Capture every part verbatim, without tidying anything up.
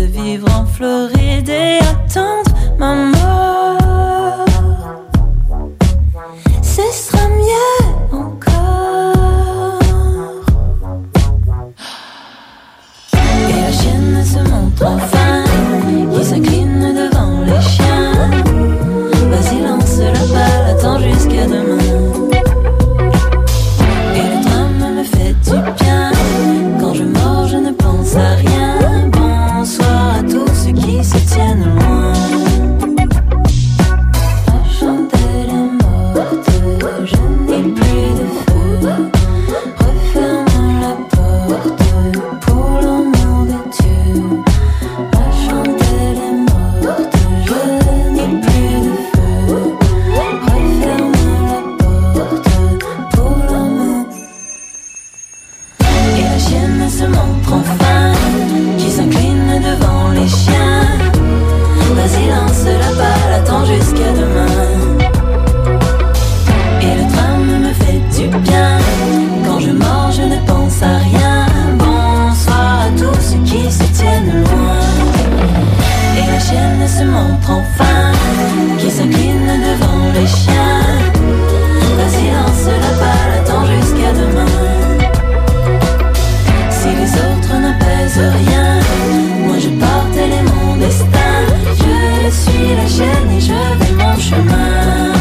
vivre en Floride et attendre ma mort. Ce sera mieux encore. Et la chienne se montre enfin, qui s'incline devant les chiens. Vas-y, lance la balle, attends jusqu'à demain. Et le drame me fait du bien. Quand je mords, je ne pense à rien. Bonsoir à tous ceux qui se tiennent loin. La chandelle est morte, je n'ai plus de feu. Referme la porte pour l'amour de Dieu. La chandelle est morte, je n'ai plus de feu. Referme la porte pour l'amour. Et la chienne se montre enfin, qui s'incline devant les chiens. Vas-y, lance la balle, attends jusqu'à demain. Et le drame me fait du bien. Quand je mords, je ne pense à rien. Bonsoir à tous ceux qui se tiennent loin. Et la chienne se montre enfin, qui s'incline devant les chiens. Vas-y, lance la balle, attends jusqu'à demain. Si les autres n'apaisent rien, moi je porte les mon destin. Je suis la chaîne et je vais mon chemin.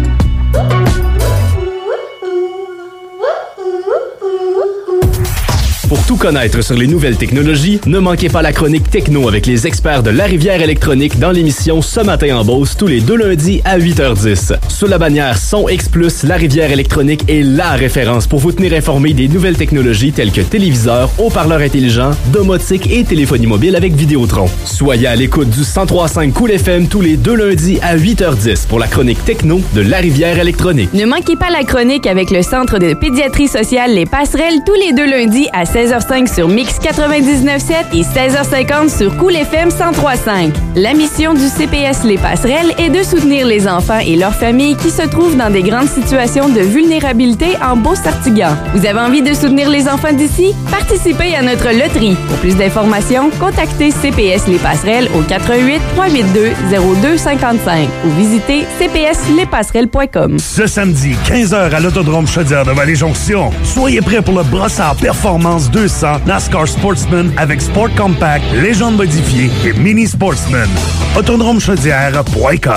Pour tout connaître sur les nouvelles technologies, ne manquez pas la chronique Techno avec les experts de La Rivière Électronique dans l'émission Ce matin en Beauce tous les deux lundis à huit heures dix. Sous la bannière Son X plus, La Rivière Électronique est la référence pour vous tenir informé des nouvelles technologies telles que téléviseurs, haut-parleurs intelligents, domotique et téléphonie mobile avec Vidéotron. Soyez à l'écoute du cent trois virgule cinq Cool F M tous les deux lundis à huit heures dix pour la chronique Techno de La Rivière Électronique. Ne manquez pas la chronique avec le Centre de pédiatrie sociale Les Passerelles tous les deux lundis à seize heures cinq sur Mix quatre-vingt-dix-neuf sept et seize heures cinquante sur Cool F M cent trois virgule cinq. La mission du C P S Les Passerelles est de soutenir les enfants et leurs familles qui se trouvent dans des grandes situations de vulnérabilité en Beauce-Artigan. Vous avez envie de soutenir les enfants d'ici? Participez à notre loterie. Pour plus d'informations, contactez C P S Les Passerelles au quatre un huit, trois huit deux, zéro deux cinq cinq ou visitez c p s les passerelles point com. Ce samedi, quinze heures à l'Autodrome Chaudière de Vallée-Jonction. Soyez prêts pour le Brossard Performance deux cents NASCAR Sportsman avec Sport Compact, Légende modifiée et Mini Sportsman. autodrome chaudière point com.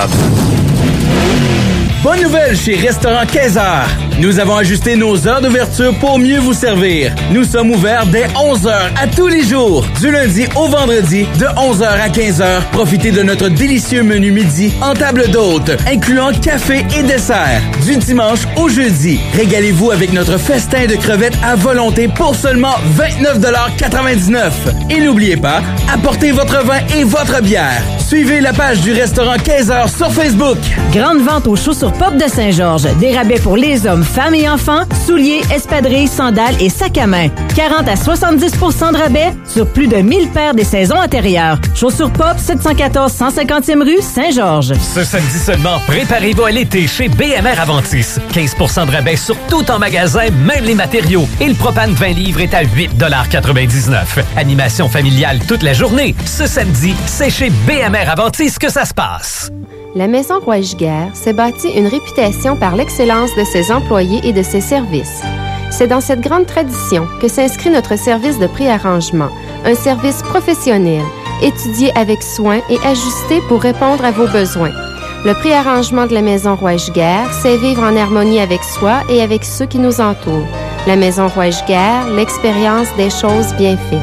Bonne nouvelle chez Restaurant quinze heures. Nous avons ajusté nos heures d'ouverture pour mieux vous servir. Nous sommes ouverts dès onze heures à tous les jours, du lundi au vendredi, de onze heures à quinze heures. Profitez de notre délicieux menu midi en table d'hôte, incluant café et dessert. Du dimanche au jeudi, régalez-vous avec notre festin de crevettes à volonté pour seulement vingt-neuf quatre-vingt-dix-neuf. Et n'oubliez pas, apportez votre vin et votre bière. Suivez la page du Restaurant quinze heures sur Facebook. Grande vente aux chaussures Pop de Saint-Georges. Des rabais pour les hommes, femmes et enfants, souliers, espadrilles, sandales et sacs à main. quarante à soixante-dix pour cent de rabais sur plus de mille paires des saisons antérieures. Chaussures Pop, sept cent quatorze cent cinquantième rue, Saint-Georges. Ce samedi seulement, préparez-vous à l'été chez B M R Aventis. quinze pour cent de rabais sur tout en magasin, même les matériaux. Et le propane vingt livres est à huit quatre-vingt-dix-neuf. Animation familiale toute la journée. Ce samedi, c'est chez B M R Aventis que ça se passe. La Maison Roy-Giguère s'est bâtie une réputation par l'excellence de ses employés et de ses services. C'est dans cette grande tradition que s'inscrit notre service de préarrangement, un service professionnel, étudié avec soin et ajusté pour répondre à vos besoins. Le préarrangement de la Maison Roy-Giguère, c'est vivre en harmonie avec soi et avec ceux qui nous entourent. La Maison Roy-Giguère, l'expérience des choses bien faites.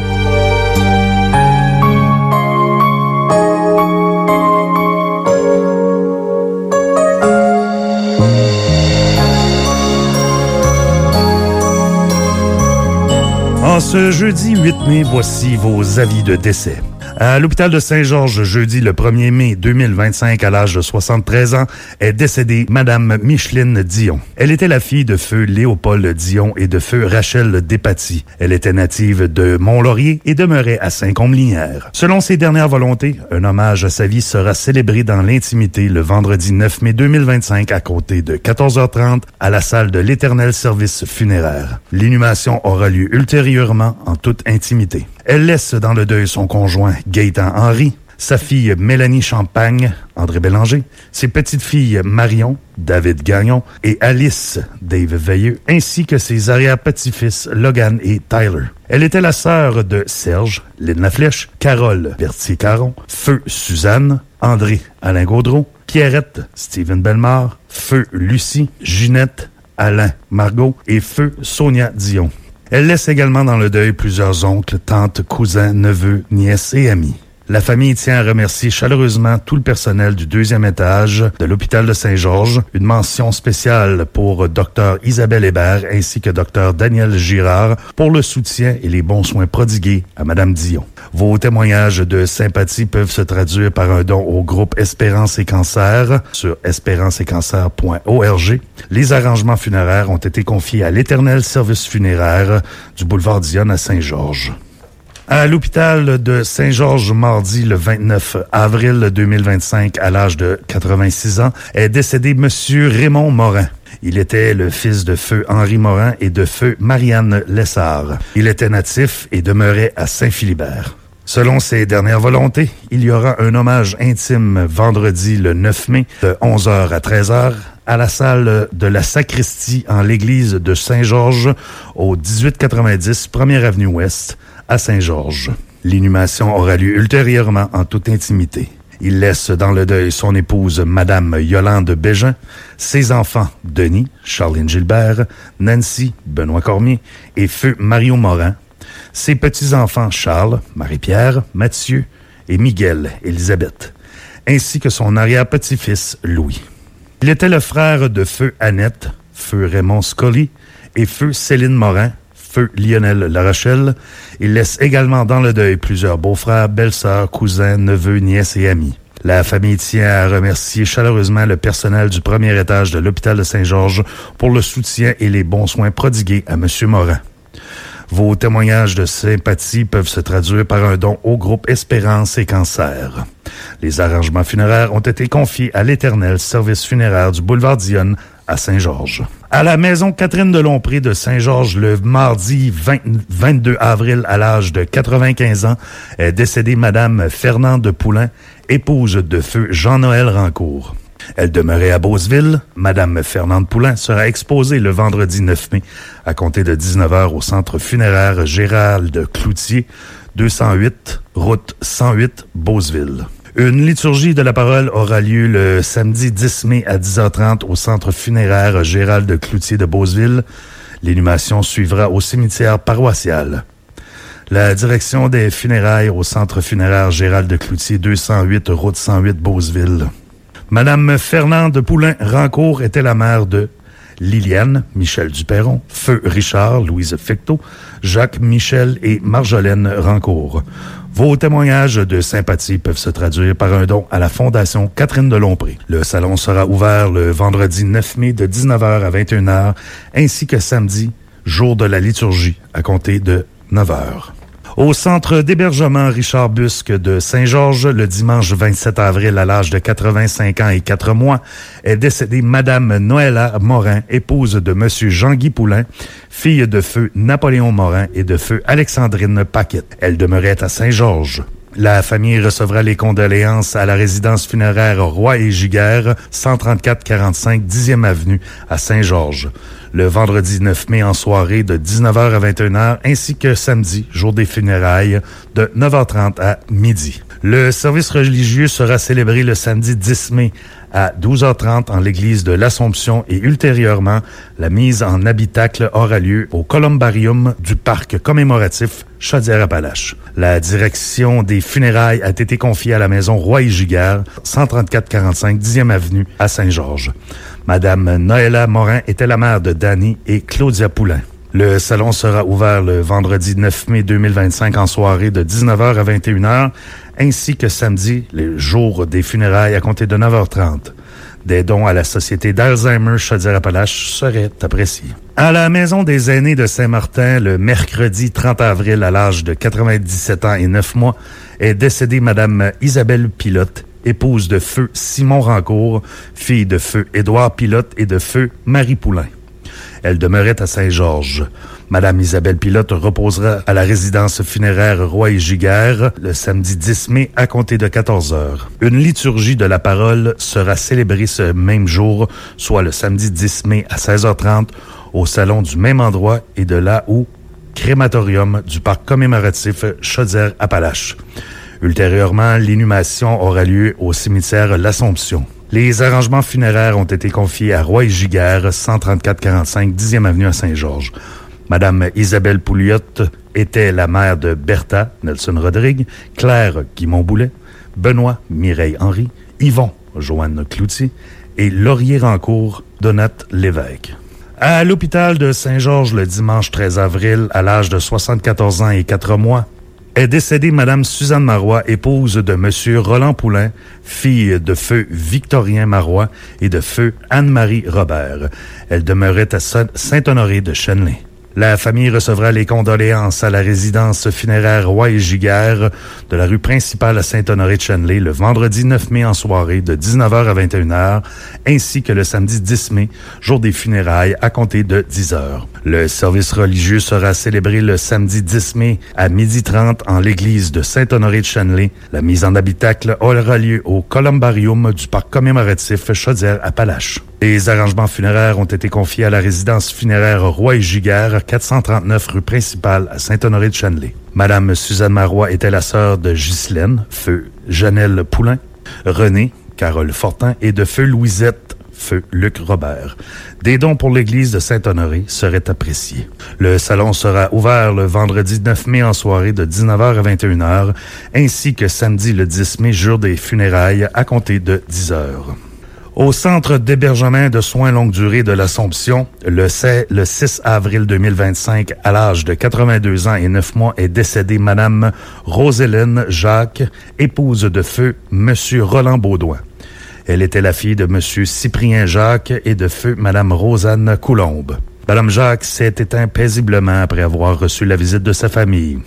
En ce jeudi huit mai, voici vos avis de décès. À l'hôpital de Saint-Georges, jeudi le premier mai deux mille vingt-cinq, à l'âge de soixante-treize ans, est décédée Madame Micheline Dion. Elle était la fille de feu Léopold Dion et de feu Rachel Despatie. Elle était native de Mont-Laurier et demeurait à Saint-Côme-Linière. Selon ses dernières volontés, un hommage à sa vie sera célébré dans l'intimité le vendredi neuf mai deux mille vingt-cinq à compter de quatorze heures trente à la salle de l'Éternel Service Funéraire. L'inhumation aura lieu ultérieurement en toute intimité. Elle laisse dans le deuil son conjoint Gaétan Henry, sa fille Mélanie Champagne, André Bélanger, ses petites filles Marion, David Gagnon et Alice, Dave Veilleux, ainsi que ses arrière-petits-fils Logan et Tyler. Elle était la sœur de Serge, Lynn Laflèche, Carole Berthier-Caron, Feu Suzanne, André Alain Gaudreau, Pierrette Steven Bellemare, Feu Lucie, Ginette, Alain Margot et Feu Sonia Dion. Elle laisse également dans le deuil plusieurs oncles, tantes, cousins, neveux, nièces et amis. La famille tient à remercier chaleureusement tout le personnel du deuxième étage de l'hôpital de Saint-Georges. Une mention spéciale pour Dr Isabelle Hébert ainsi que Dr Daniel Girard pour le soutien et les bons soins prodigués à Madame Dion. Vos témoignages de sympathie peuvent se traduire par un don au groupe Espérance et Cancer sur espérance et cancer point org. Les arrangements funéraires ont été confiés à l'Éternel Service funéraire du boulevard Dionne à Saint-Georges. À l'hôpital de Saint-Georges, mardi le vingt-neuf avril deux mille vingt-cinq, à l'âge de quatre-vingt-six ans, est décédé Monsieur Raymond Morin. Il était le fils de Feu Henri Morin et de Feu Marianne Lessard. Il était natif et demeurait à Saint-Philibert. Selon ses dernières volontés, il y aura un hommage intime vendredi le neuf mai de onze heures à treize heures à la salle de la sacristie en l'église de Saint-Georges au dix-huit quatre-vingt-dix première avenue Ouest à Saint-Georges. L'inhumation aura lieu ultérieurement en toute intimité. Il laisse dans le deuil son épouse Madame Yolande Bégin, ses enfants Denis, Charline Gilbert, Nancy, Benoît Cormier et Feu Mario Morin, ses petits-enfants Charles, Marie-Pierre, Mathieu et Miguel Élisabeth, ainsi que son arrière-petit-fils Louis. Il était le frère de Feu Annette, Feu Raymond Scully et Feu Céline Morin, Feu Lionel Larochelle. Il laisse également dans le deuil plusieurs beaux-frères, belles-sœurs, cousins, neveux, nièces et amis. La famille tient à remercier chaleureusement le personnel du premier étage de l'hôpital de Saint-Georges pour le soutien et les bons soins prodigués à M. Morin. Vos témoignages de sympathie peuvent se traduire par un don au groupe Espérance et Cancer. Les arrangements funéraires ont été confiés à l'Éternel Service funéraire du boulevard Dionne à Saint-Georges. À la maison Catherine de Lompré de Saint-Georges, le mardi vingt, vingt-deux avril, à l'âge de quatre-vingt-quinze ans, est décédée Madame Fernande Poulain, épouse de Feu Jean-Noël Rancourt. Elle demeurait à Beauceville. Madame Fernande Poulain sera exposée le vendredi neuf mai à compter de dix-neuf heures au centre funéraire Gérald Cloutier, deux cent huit, route cent huit, Beauceville. Une liturgie de la parole aura lieu le samedi dix mai à dix heures trente au centre funéraire Gérald Cloutier de Beauceville. L'inhumation suivra au cimetière paroissial. La direction des funérailles au centre funéraire Gérald Cloutier, deux cent huit, route cent huit, Beauceville. Madame Fernande Poulain Rancourt était la mère de Liliane, Michel Duperron, Feu Richard, Louise Fecteau, Jacques Michel et Marjolaine Rancourt. Vos témoignages de sympathie peuvent se traduire par un don à la Fondation Catherine de Lompré. Le salon sera ouvert le vendredi neuf mai de dix-neuf heures à vingt et une heures, ainsi que samedi, jour de la liturgie, à compter de neuf heures. Au centre d'hébergement Richard Busque de Saint-Georges, le dimanche vingt-sept avril, à l'âge de quatre-vingt-cinq ans et quatre mois, est décédée Madame Noëlla Morin, épouse de Monsieur Jean-Guy Poulain, fille de Feu Napoléon Morin et de Feu Alexandrine Paquette. Elle demeurait à Saint-Georges. La famille recevra les condoléances à la résidence funéraire Roy et Giguère, cent trente-quatre quarante-cinq dixième avenue à Saint-Georges, le vendredi neuf mai en soirée de dix-neuf heures à vingt et une heures, ainsi que samedi, jour des funérailles, de neuf heures trente à midi. Le service religieux sera célébré le samedi dix mai à douze heures trente en l'église de l'Assomption et ultérieurement, la mise en habitacle aura lieu au columbarium du parc commémoratif Chaudière-Appalaches. La direction des funérailles a été confiée à la maison Roy et Giguère, cent trente-quatre quarante-cinq dixième avenue à Saint-Georges. Madame Noëlla Morin était la mère de Danny et Claudia Poulain. Le salon sera ouvert le vendredi neuf mai deux mille vingt-cinq en soirée de dix-neuf heures à vingt et une heures, ainsi que samedi, le jour des funérailles à compter de neuf heures trente. Des dons à la Société d'Alzheimer Chaudière-Appalaches seraient appréciés. À la Maison des aînés de Saint-Martin, le mercredi trente avril, à l'âge de quatre-vingt-dix-sept ans et neuf mois, est décédée Madame Isabelle Pilote, épouse de Feu Simon Rancourt, fille de Feu Édouard Pilote et de Feu Marie Poulain. Elle demeurait à Saint-Georges. Madame Isabelle Pilote reposera à la résidence funéraire Roy et Giguère le samedi dix mai à compter de quatorze heures. Une liturgie de la parole sera célébrée ce même jour, soit le samedi dix mai à seize heures trente au salon du même endroit et de là où crématorium du parc commémoratif Chaudière-Appalaches. Ultérieurement, l'inhumation aura lieu au cimetière L'Assomption. Les arrangements funéraires ont été confiés à Roy et Giguère, cent trente-quatre quarante-cinq dixième avenue à Saint-Georges. Madame Isabelle Pouliot était la mère de Bertha Nelson Rodrigue, Claire Guimond-Boulet, Benoît Mireille Henry, Yvon Joanne Cloutier et Laurier Rancourt Donate Lévesque. À l'hôpital de Saint-Georges le dimanche treize avril, à l'âge de soixante-quatorze ans et quatre mois, est décédée Madame Suzanne Marois, épouse de Monsieur Roland Poulain, fille de feu Victorien Marois et de feu Anne-Marie Robert. Elle demeurait à Saint-Honoré de Chenley. La famille recevra les condoléances à la résidence funéraire Roy et Giguère de la rue principale à Saint-Honoré de Chenley le vendredi neuf mai en soirée de dix-neuf heures à vingt et une heures, ainsi que le samedi dix mai, jour des funérailles, à compter de dix heures. Le service religieux sera célébré le samedi dix mai à midi trente en l'église de Saint-Honoré de Chenley. La mise en habitacle aura lieu au columbarium du parc commémoratif Chaudière-Appalaches. Les arrangements funéraires ont été confiés à la résidence funéraire Roy et Giguère, quatre cent trente-neuf rue principale à Saint-Honoré de Chenley. Madame Suzanne Marois était la sœur de Ghislaine, feu Janelle Poulain, René, Carole Fortin et de feu Louisette, feu Luc Robert. Des dons pour l'église de Saint-Honoré seraient appréciés. Le salon sera ouvert le vendredi neuf mai en soirée de dix-neuf heures à vingt et une heures, ainsi que samedi le dix mai, jour des funérailles, à compter de dix heures. Au centre d'hébergement de soins longue durée de l'Assomption, le six avril deux mille vingt-cinq, à l'âge de quatre-vingt-deux ans et neuf mois, est décédée Madame Rosélène Jacques, épouse de feu Monsieur Roland Baudouin. Elle était la fille de Monsieur Cyprien Jacques et de feu Madame Rosanne Coulombe. Madame Jacques s'est éteinte paisiblement après avoir reçu la visite de sa famille.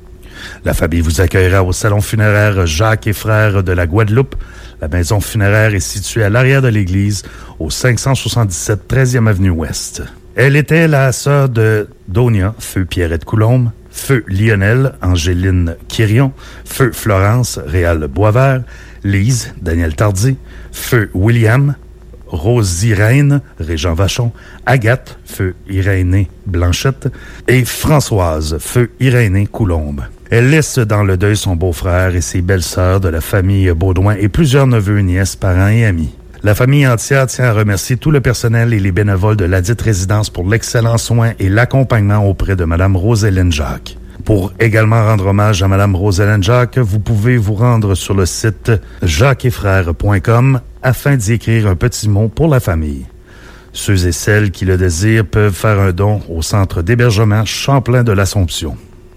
La famille vous accueillera au salon funéraire Jacques et Frères de la Guadeloupe. La maison funéraire est située à l'arrière de l'église, au cinq cent soixante-dix-sept treizième avenue Ouest. Elle était la sœur de Donia, feu Pierrette Coulombe, feu Lionel, Angéline Quirion, feu Florence, Réal Boisvert, Lise, Daniel Tardy, feu William, Rosie Reine, Régent Vachon, Agathe, feu Irénée Blanchette, et Françoise, feu Irénée Coulombe. Elle laisse dans le deuil son beau-frère et ses belles-sœurs de la famille Baudouin et plusieurs neveux, nièces, parents et amis. La famille entière tient à remercier tout le personnel et les bénévoles de ladite résidence pour l'excellent soin et l'accompagnement auprès de Mme Rosélène Jacques. Pour également rendre hommage à Mme Rosélène Jacques, vous pouvez vous rendre sur le site jacques et frères point com afin d'y écrire un petit mot pour la famille. Ceux et celles qui le désirent peuvent faire un don au centre d'hébergement Champlain de l'Assomption.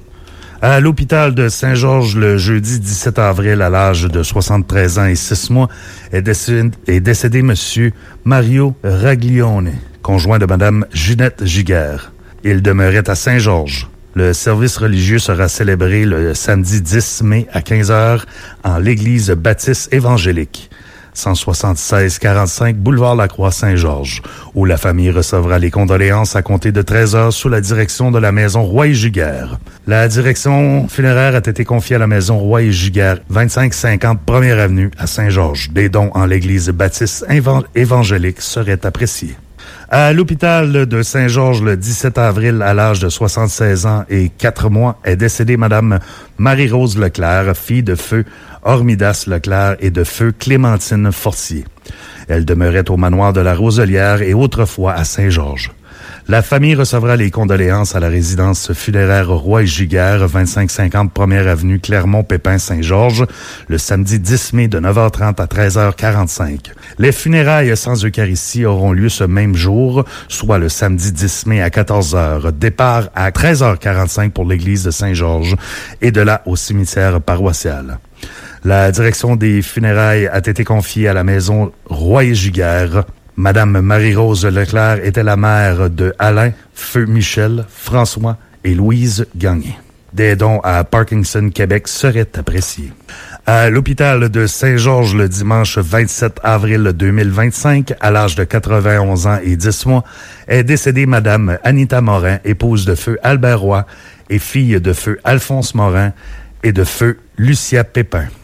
À l'hôpital de Saint-Georges, le jeudi dix-sept avril, à l'âge de soixante-treize ans et six mois, est décédé, est décédé M. Mario Raglione, conjoint de Mme Ginette Giguère. Il demeurait à Saint-Georges. Le service religieux sera célébré le samedi dix mai à quinze heures en l'église baptiste évangélique, cent soixante-seize quarante-cinq boulevard Lacroix Saint-Georges, où la famille recevra les condoléances à compter de treize heures sous la direction de la maison Roy et Giguère. La direction funéraire a été confiée à la maison Roy et Giguère, vingt-cinq cinquante première avenue à Saint-Georges. Des dons en l'église baptiste évangélique seraient appréciés. À l'hôpital de Saint-Georges, le dix-sept avril, à l'âge de soixante-seize ans et quatre mois, est décédée Mme Marie-Rose Leclerc, fille de feu Hormidas Leclerc et de feu Clémentine Fortier. Elle demeurait au manoir de la Roselière et autrefois à Saint-Georges. La famille recevra les condoléances à la résidence funéraire Roy et Giguère, vingt-cinq cinquante première avenue Clermont-Pépin Saint-Georges, le samedi dix mai de neuf heures trente à treize heures quarante-cinq. Les funérailles sans Eucharistie auront lieu ce même jour, soit le samedi dix mai à quatorze heures. Départ à treize heures quarante-cinq pour l'église de Saint-Georges et de là au cimetière paroissial. La direction des funérailles a été confiée à la maison Roy et Giguère. Madame Marie-Rose Leclerc était la mère de Alain, feu Michel, François et Louise Gagné. Des dons à Parkinson Québec seraient appréciés. À l'hôpital de Saint-Georges le dimanche vingt-sept avril deux mille vingt-cinq, à l'âge de quatre-vingt-onze ans et dix mois, est décédée Madame Anita Morin, épouse de feu Albert Roy et fille de feu Alphonse Morin et de feu Lucia Pépin.